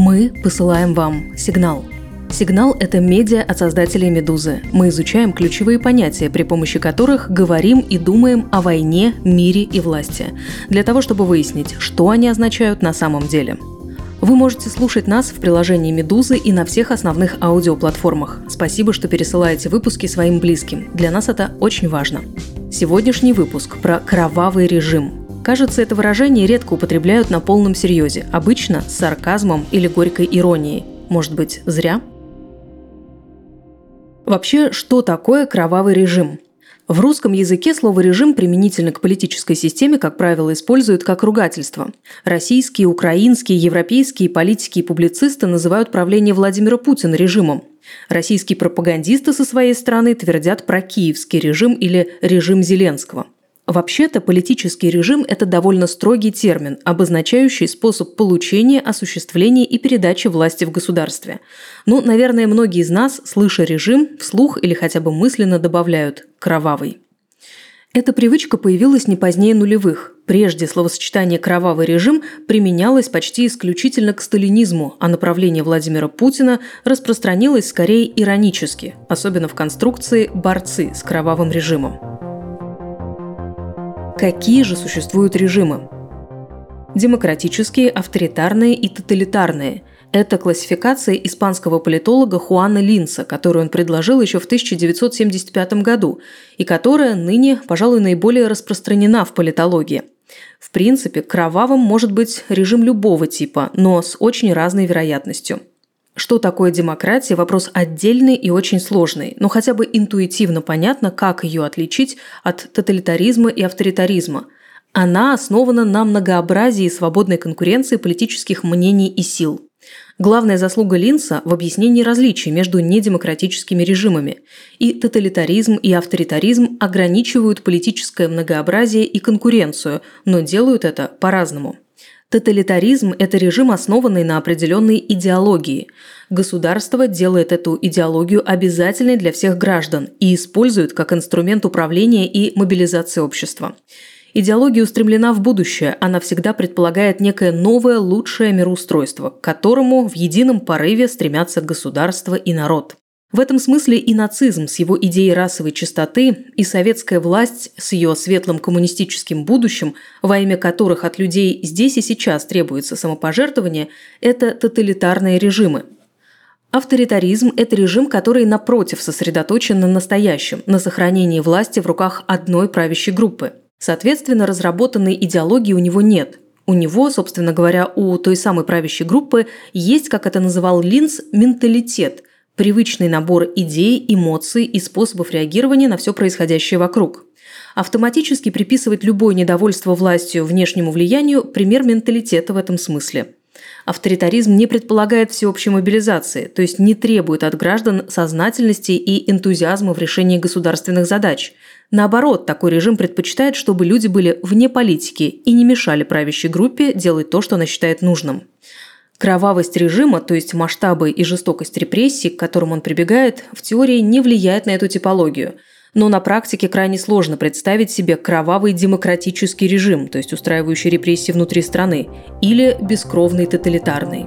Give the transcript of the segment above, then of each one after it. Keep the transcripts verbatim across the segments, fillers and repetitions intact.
Мы посылаем вам сигнал. Сигнал – это медиа от создателей «Медузы». Мы изучаем ключевые понятия, при помощи которых говорим и думаем о войне, мире и власти, для того, чтобы выяснить, что они означают на самом деле. Вы можете слушать нас в приложении «Медузы» и на всех основных аудиоплатформах. Спасибо, что пересылаете выпуски своим близким. Для нас это очень важно. Сегодняшний выпуск про кровавый режим. Кажется, это выражение редко употребляют на полном серьезе, обычно с сарказмом или горькой иронией. Может быть, зря? Вообще, что такое кровавый режим? В русском языке слово «режим» применительно к политической системе, как правило, используют как ругательство. Российские, украинские, европейские политики и публицисты называют правление Владимира Путина режимом. Российские пропагандисты со своей стороны твердят про киевский режим или режим Зеленского. Вообще-то политический режим – это довольно строгий термин, обозначающий способ получения, осуществления и передачи власти в государстве. Ну, наверное, многие из нас, слыша режим, вслух или хотя бы мысленно добавляют «кровавый». Эта привычка появилась не позднее нулевых. Прежде словосочетание «кровавый режим» применялось почти исключительно к сталинизму, а направление Владимира Путина распространилось скорее иронически, особенно в конструкции «борцы с кровавым режимом». Какие же существуют режимы? Демократические, авторитарные и тоталитарные. Это классификация испанского политолога Хуана Линца, которую он предложил еще в тысяча девятьсот семьдесят пятом году, и которая ныне, пожалуй, наиболее распространена в политологии. В принципе, кровавым может быть режим любого типа, но с очень разной вероятностью. Что такое демократия – вопрос отдельный и очень сложный, но хотя бы интуитивно понятно, как ее отличить от тоталитаризма и авторитаризма. Она основана на многообразии и свободной конкуренции политических мнений и сил. Главная заслуга Линца в объяснении различий между недемократическими режимами. И тоталитаризм, и авторитаризм ограничивают политическое многообразие и конкуренцию, но делают это по-разному. Тоталитаризм – это режим, основанный на определенной идеологии. Государство делает эту идеологию обязательной для всех граждан и использует как инструмент управления и мобилизации общества. Идеология устремлена в будущее, она всегда предполагает некое новое, лучшее мироустройство, к которому в едином порыве стремятся государство и народ. В этом смысле и нацизм с его идеей расовой чистоты, и советская власть с ее светлым коммунистическим будущим, во имя которых от людей здесь и сейчас требуется самопожертвование, это тоталитарные режимы. Авторитаризм – это режим, который, напротив, сосредоточен на настоящем, на сохранении власти в руках одной правящей группы. Соответственно, разработанной идеологии у него нет. У него, собственно говоря, у той самой правящей группы есть, как это называл Линц, менталитет – привычный набор идей, эмоций и способов реагирования на все происходящее вокруг. Автоматически приписывать любое недовольство властью внешнему влиянию – пример менталитета в этом смысле. Авторитаризм не предполагает всеобщей мобилизации, то есть не требует от граждан сознательности и энтузиазма в решении государственных задач. Наоборот, такой режим предпочитает, чтобы люди были вне политики и не мешали правящей группе делать то, что она считает нужным. Кровавость режима, то есть масштабы и жестокость репрессий, к которым он прибегает, в теории не влияет на эту типологию. Но на практике крайне сложно представить себе кровавый демократический режим, то есть устраивающий репрессии внутри страны, или бескровный тоталитарный.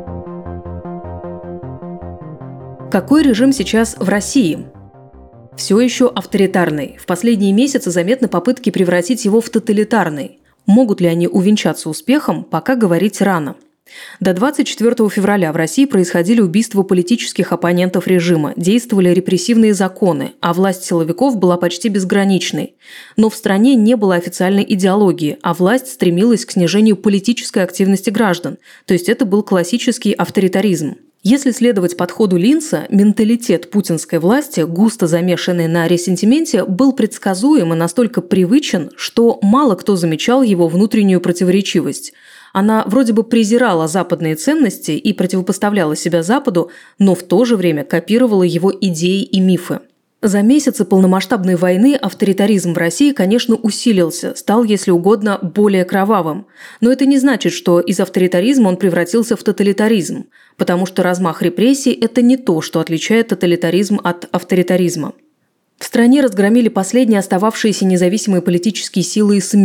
Какой режим сейчас в России? Все еще авторитарный. В последние месяцы заметны попытки превратить его в тоталитарный. Могут ли они увенчаться успехом, пока говорить рано. До двадцать четвёртого февраля в России происходили убийства политических оппонентов режима, действовали репрессивные законы, а власть силовиков была почти безграничной. Но в стране не было официальной идеологии, а власть стремилась к снижению политической активности граждан, то есть это был классический авторитаризм. Если следовать подходу Линца, менталитет путинской власти, густо замешанный на ресентименте, был предсказуем и настолько привычен, что мало кто замечал его внутреннюю противоречивость. Она вроде бы презирала западные ценности и противопоставляла себя Западу, но в то же время копировала его идеи и мифы. За месяцы полномасштабной войны авторитаризм в России, конечно, усилился, стал, если угодно, более кровавым. Но это не значит, что из авторитаризма он превратился в тоталитаризм, потому что размах репрессий – это не то, что отличает тоталитаризм от авторитаризма. В стране разгромили последние остававшиеся независимые политические силы и СМИ.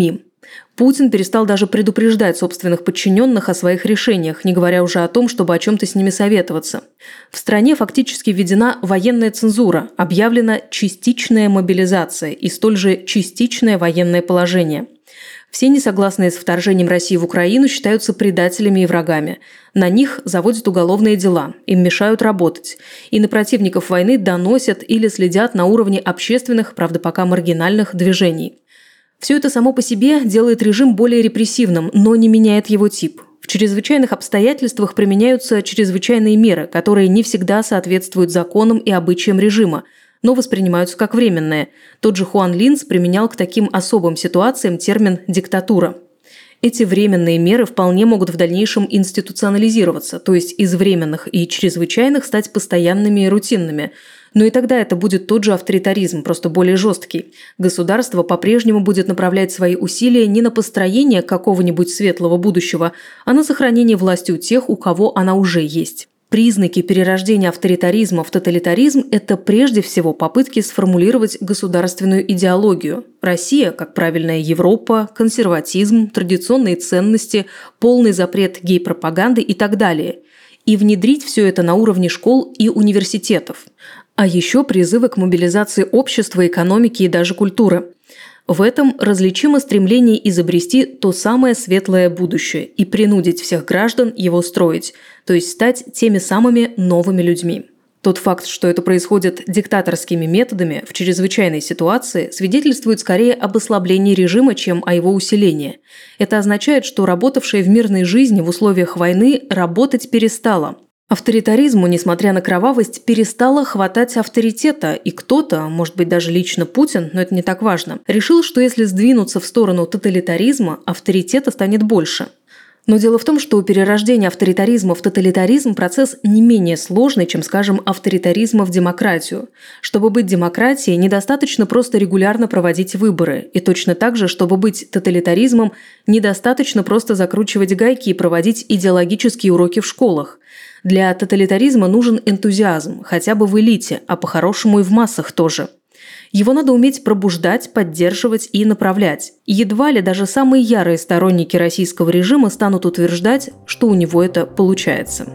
Путин перестал даже предупреждать собственных подчиненных о своих решениях, не говоря уже о том, чтобы о чем-то с ними советоваться. В стране фактически введена военная цензура, объявлена частичная мобилизация и столь же частичное военное положение. Все несогласные с вторжением России в Украину считаются предателями и врагами. На них заводят уголовные дела, им мешают работать. И на противников войны доносят или следят на уровне общественных, правда пока маргинальных, движений. Все это само по себе делает режим более репрессивным, но не меняет его тип. В чрезвычайных обстоятельствах применяются чрезвычайные меры, которые не всегда соответствуют законам и обычаям режима, но воспринимаются как временные. Тот же Хуан Линц применял к таким особым ситуациям термин «диктатура». Эти временные меры вполне могут в дальнейшем институционализироваться, то есть из временных и чрезвычайных стать постоянными и рутинными. Но и тогда это будет тот же авторитаризм, просто более жесткий. Государство по-прежнему будет направлять свои усилия не на построение какого-нибудь светлого будущего, а на сохранение власти у тех, у кого она уже есть. Признаки перерождения авторитаризма в тоталитаризм – это прежде всего попытки сформулировать государственную идеологию. Россия, как правильная Европа, консерватизм, традиционные ценности, полный запрет гей-пропаганды и так далее. И внедрить все это на уровне школ и университетов. А еще призывы к мобилизации общества, экономики и даже культуры. В этом различимо стремление изобрести то самое светлое будущее и принудить всех граждан его строить, то есть стать теми самыми новыми людьми. Тот факт, что это происходит диктаторскими методами в чрезвычайной ситуации, свидетельствует скорее об ослаблении режима, чем о его усилении. Это означает, что работавшая в мирной жизни в условиях войны работать перестала. Авторитаризму, несмотря на кровавость, перестало хватать авторитета, и кто-то, может быть даже лично Путин, но это не так важно, решил, что если сдвинуться в сторону тоталитаризма, авторитета станет больше. Но дело в том, что перерождение авторитаризма в тоталитаризм – процесс не менее сложный, чем, скажем, авторитаризма в демократию. Чтобы быть демократией, недостаточно просто регулярно проводить выборы. И точно так же, чтобы быть тоталитаризмом, недостаточно просто закручивать гайки и проводить идеологические уроки в школах. Для тоталитаризма нужен энтузиазм, хотя бы в элите, а по-хорошему и в массах тоже. Его надо уметь пробуждать, поддерживать и направлять. И едва ли даже самые ярые сторонники российского режима станут утверждать, что у него это получается.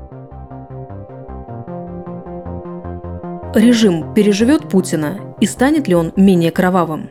Режим переживет Путина, и станет ли он менее кровавым?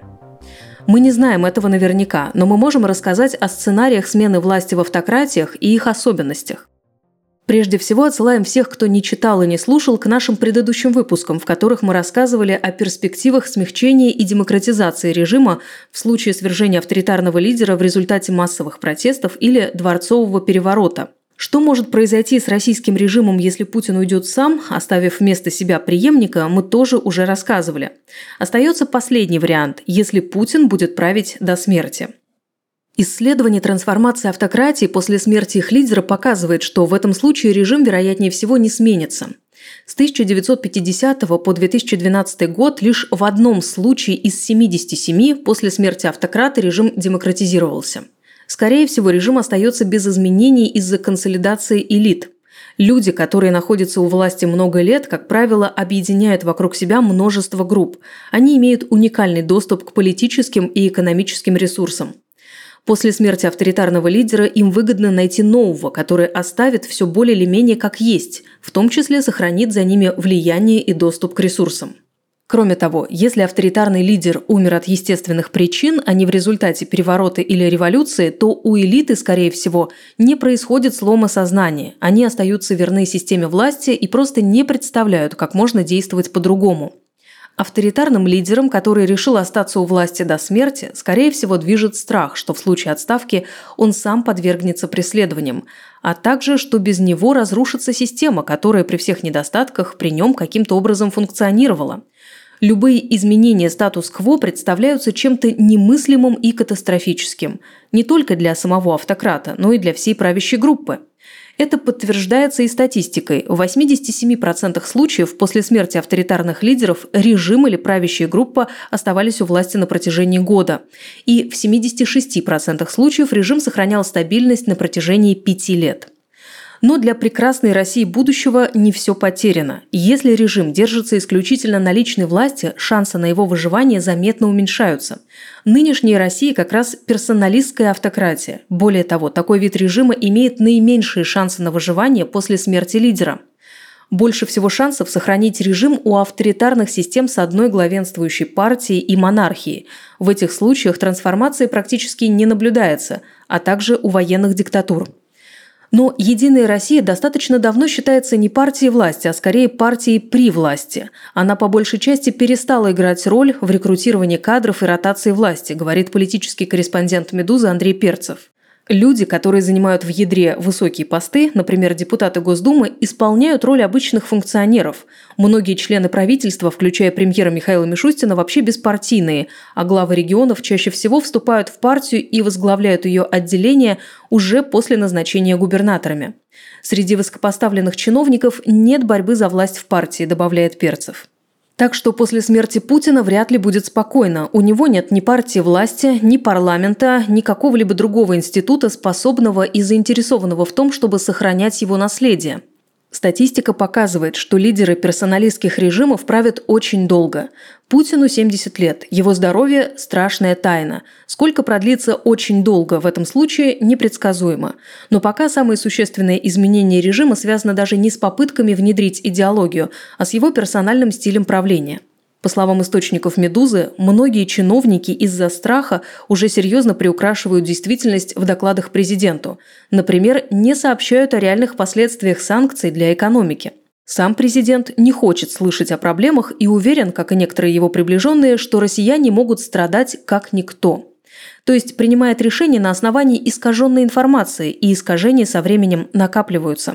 Мы не знаем этого наверняка, но мы можем рассказать о сценариях смены власти в автократиях и их особенностях. Прежде всего, отсылаем всех, кто не читал и не слушал, к нашим предыдущим выпускам, в которых мы рассказывали о перспективах смягчения и демократизации режима в случае свержения авторитарного лидера в результате массовых протестов или дворцового переворота. Что может произойти с российским режимом, если Путин уйдет сам, оставив вместо себя преемника, мы тоже уже рассказывали. Остается последний вариант, если Путин будет править до смерти. Исследование трансформации автократии после смерти их лидера показывает, что в этом случае режим, вероятнее всего, не сменится. С тысяча девятьсот пятидесятого по две тысячи двенадцатый год лишь в одном случае из семидесяти семи после смерти автократа режим демократизировался. Скорее всего, режим остается без изменений из-за консолидации элит. Люди, которые находятся у власти много лет, как правило, объединяют вокруг себя множество групп. Они имеют уникальный доступ к политическим и экономическим ресурсам. После смерти авторитарного лидера им выгодно найти нового, который оставит все более или менее как есть, в том числе сохранит за ними влияние и доступ к ресурсам. Кроме того, если авторитарный лидер умер от естественных причин, а не в результате переворота или революции, то у элиты, скорее всего, не происходит слома сознания. Они остаются верны системе власти и просто не представляют, как можно действовать по-другому. Авторитарным лидером, который решил остаться у власти до смерти, скорее всего, движет страх, что в случае отставки он сам подвергнется преследованиям, а также, что без него разрушится система, которая при всех недостатках при нем каким-то образом функционировала. Любые изменения статус-кво представляются чем-то немыслимым и катастрофическим, не только для самого автократа, но и для всей правящей группы. Это подтверждается и статистикой. В восьмидесяти семи процентах случаев после смерти авторитарных лидеров режим или правящая группа оставались у власти на протяжении года. И в семидесяти шести процентах случаев режим сохранял стабильность на протяжении пяти лет. Но для прекрасной России будущего не все потеряно. Если режим держится исключительно на личной власти, шансы на его выживание заметно уменьшаются. Нынешняя Россия как раз персоналистская автократия. Более того, такой вид режима имеет наименьшие шансы на выживание после смерти лидера. Больше всего шансов сохранить режим у авторитарных систем с одной главенствующей партией и монархией. В этих случаях трансформации практически не наблюдается, а также у военных диктатур. Но «Единая Россия» достаточно давно считается не партией власти, а скорее партией при власти. Она по большей части перестала играть роль в рекрутировании кадров и ротации власти, говорит политический корреспондент «Медузы» Андрей Перцев. Люди, которые занимают в ядре высокие посты, например, депутаты Госдумы, исполняют роль обычных функционеров. Многие члены правительства, включая премьера Михаила Мишустина, вообще беспартийные, а главы регионов чаще всего вступают в партию и возглавляют ее отделение уже после назначения губернаторами. Среди высокопоставленных чиновников нет борьбы за власть в партии, добавляет Перцев. Так что после смерти Путина вряд ли будет спокойно. У него нет ни партии власти, ни парламента, ни какого-либо другого института, способного и заинтересованного в том, чтобы сохранять его наследие. Статистика показывает, что лидеры персоналистских режимов правят очень долго. Путину семьдесят лет, его здоровье – страшная тайна. Сколько продлится очень долго, в этом случае непредсказуемо. Но пока самые существенные изменения режима связаны даже не с попытками внедрить идеологию, а с его персональным стилем правления. По словам источников «Медузы», многие чиновники из-за страха уже серьезно приукрашивают действительность в докладах президенту. Например, не сообщают о реальных последствиях санкций для экономики. Сам президент не хочет слышать о проблемах и уверен, как и некоторые его приближенные, что россияне могут страдать как никто. То есть принимает решения на основании искаженной информации, и искажения со временем накапливаются.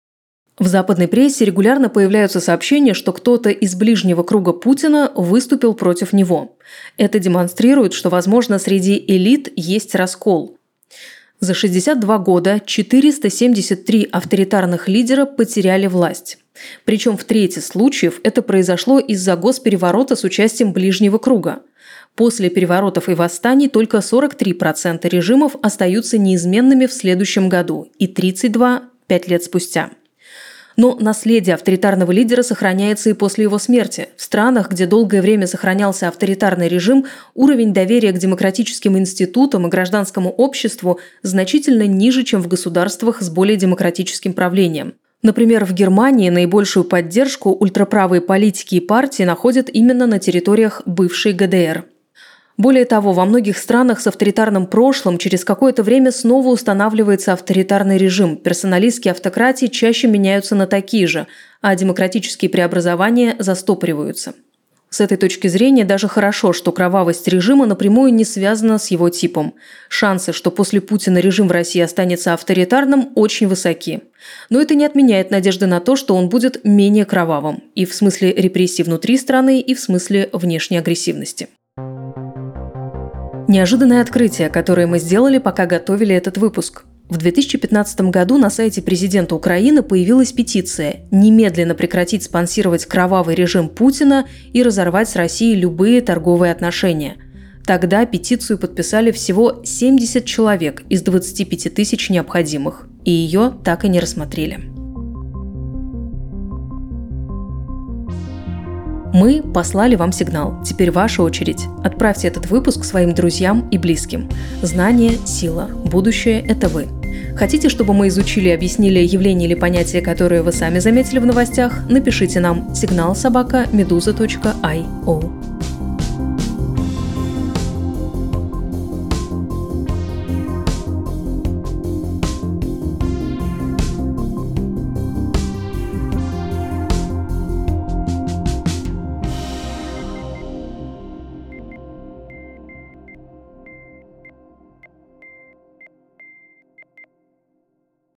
В западной прессе регулярно появляются сообщения, что кто-то из ближнего круга Путина выступил против него. Это демонстрирует, что, возможно, среди элит есть раскол. За шестьдесят два года четыреста семьдесят три авторитарных лидера потеряли власть. Причем в трети случаев это произошло из-за госпереворота с участием ближнего круга. После переворотов и восстаний только сорок три процента режимов остаются неизменными в следующем году и тридцать два процента пять лет спустя. Но наследие авторитарного лидера сохраняется и после его смерти. В странах, где долгое время сохранялся авторитарный режим, уровень доверия к демократическим институтам и гражданскому обществу значительно ниже, чем в государствах с более демократическим правлением. Например, в Германии наибольшую поддержку ультраправые политики и партии находят именно на территориях бывшей ГДР. Более того, во многих странах с авторитарным прошлым через какое-то время снова устанавливается авторитарный режим. Персоналистские автократии чаще меняются на такие же, а демократические преобразования застопориваются. С этой точки зрения даже хорошо, что кровавость режима напрямую не связана с его типом. Шансы, что после Путина режим в России останется авторитарным, очень высоки. Но это не отменяет надежды на то, что он будет менее кровавым. И в смысле репрессий внутри страны, и в смысле внешней агрессивности. Неожиданное открытие, которое мы сделали, пока готовили этот выпуск. В две тысячи пятнадцатом году на сайте президента Украины появилась петиция «Немедленно прекратить спонсировать кровавый режим Путина и разорвать с Россией любые торговые отношения». Тогда петицию подписали всего семьдесят человек из двадцати пяти тысяч необходимых, и ее так и не рассмотрели. Мы послали вам сигнал. Теперь ваша очередь. Отправьте этот выпуск своим друзьям и близким. Знание – сила. Будущее – это вы. Хотите, чтобы мы изучили и объяснили явления или понятия, которые вы сами заметили в новостях? Напишите нам сигнал собака медуза точка ай о.